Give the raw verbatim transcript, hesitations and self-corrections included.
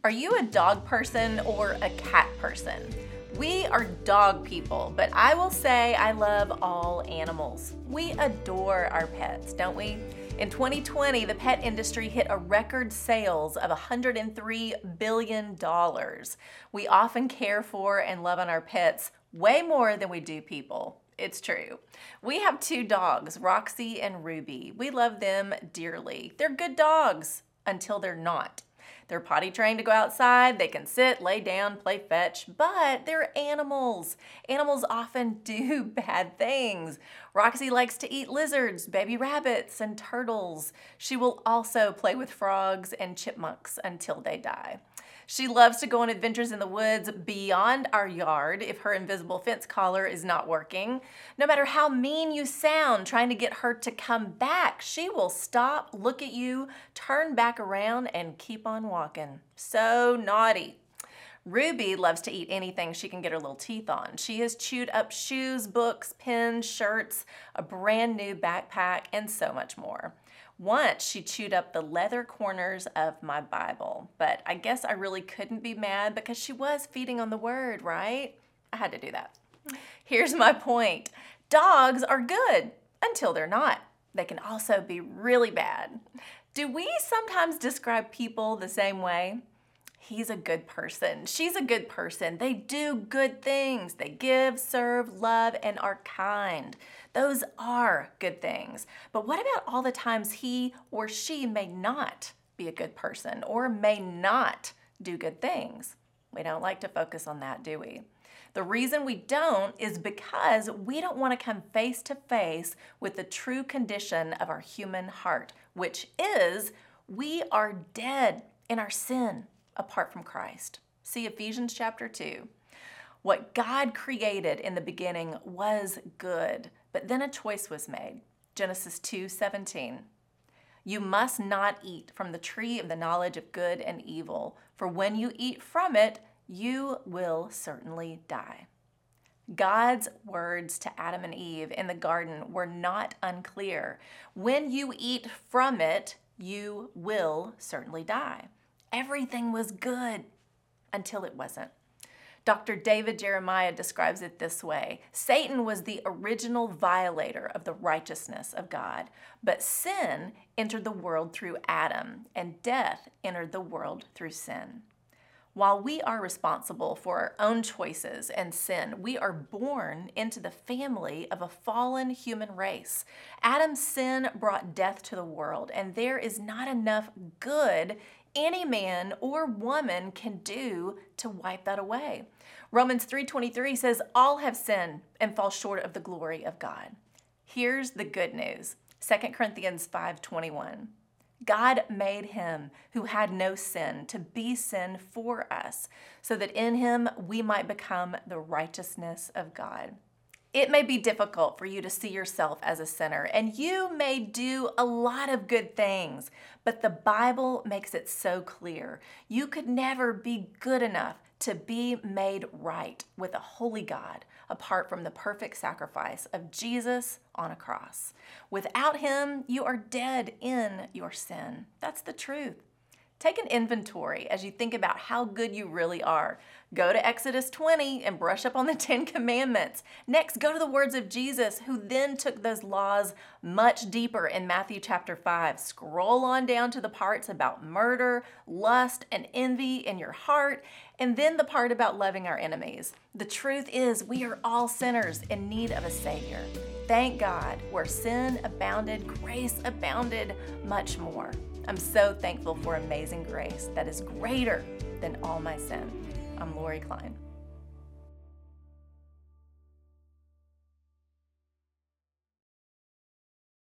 Are you a dog person or a cat person? We are dog people, but I will say I love all animals. We adore our pets, don't we? In twenty twenty, the pet industry hit a record sales of one hundred three billion dollars. We often care for and love on our pets way more than we do people. It's true. We have two dogs, Roxy and Ruby. We love them dearly. They're good dogs until they're not. They're potty trained to go outside, they can sit, lay down, play fetch, but they're animals. Animals often do bad things. Roxy likes to eat lizards, baby rabbits, and turtles. She will also play with frogs and chipmunks until they die. She loves to go on adventures in the woods beyond our yard if her invisible fence collar is not working. No matter how mean you sound trying to get her to come back, she will stop, look at you, turn back around, and keep on walking. So naughty. Ruby loves to eat anything she can get her little teeth on. She has chewed up shoes, books, pens, shirts, a brand new backpack, and so much more. Once she chewed up the leather corners of my Bible, but I guess I really couldn't be mad because she was feeding on the word, right? I had to do that. Here's my point. Dogs are good until they're not. They can also be really bad. Do we sometimes describe people the same way? He's a good person. She's a good person. They do good things. They give, serve, love, and are kind. Those are good things. But what about all the times he or she may not be a good person or may not do good things? We don't like to focus on that, do we? The reason we don't is because we don't want to come face to face with the true condition of our human heart, which is we are dead in our sin apart from Christ. See Ephesians chapter two. What God created in the beginning was good, but then a choice was made. Genesis two seventeen. You must not eat from the tree of the knowledge of good and evil, for when you eat from it, you will certainly die. God's words to Adam and Eve in the garden were not unclear. When you eat from it, you will certainly die. Everything was good until it wasn't. Doctor David Jeremiah describes it this way. Satan was the original violator of the righteousness of God, but sin entered the world through Adam, and death entered the world through sin. While we are responsible for our own choices and sin, we are born into the family of a fallen human race. Adam's sin brought death to the world, and there is not enough good any man or woman can do to wipe that away. Romans three twenty-three says, all have sinned and fall short of the glory of God. Here's the good news. Second Corinthians five twenty-one. God made him who had no sin to be sin for us, so that in him we might become the righteousness of God. It may be difficult for you to see yourself as a sinner, and you may do a lot of good things, but the Bible makes it so clear. You could never be good enough to be made right with a holy God apart from the perfect sacrifice of Jesus on a cross. Without him, you are dead in your sin. That's the truth. Take an inventory as you think about how good you really are. Go to Exodus twenty and brush up on the Ten Commandments. Next, go to the words of Jesus, who then took those laws much deeper in Matthew chapter five. Scroll on down to the parts about murder, lust, and envy in your heart, and then the part about loving our enemies. The truth is, we are all sinners in need of a Savior. Thank God, where sin abounded, grace abounded much more. I'm so thankful for amazing grace that is greater than all my sin. I'm Lori Klein.